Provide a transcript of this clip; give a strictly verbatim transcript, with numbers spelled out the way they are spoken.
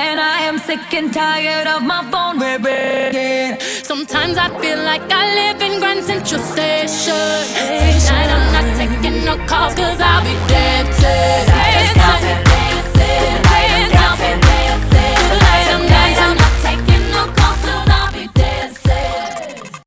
And I am sick and tired of my phone ringing. Sometimes I feel like I live in Grand Central Station. Tonight I'm not taking no calls, cause I'll be dancing. I'll be dancing.